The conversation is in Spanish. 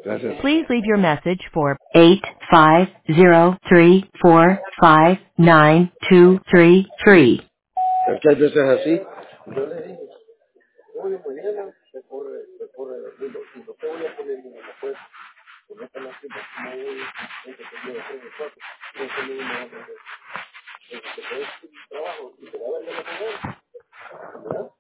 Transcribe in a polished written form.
Gracias. Please leave your message for 85034592233. Es que hay veces así. Yo le dije, oye, mañana se corre el mundo. Y no te voy a poner ni una fuerza. Con esta máquina, como voy, que te lleva 3 o 4. No se me va a hacer. Entonces, te puedes trabajo y te va a dar la mujer. ¿Verdad?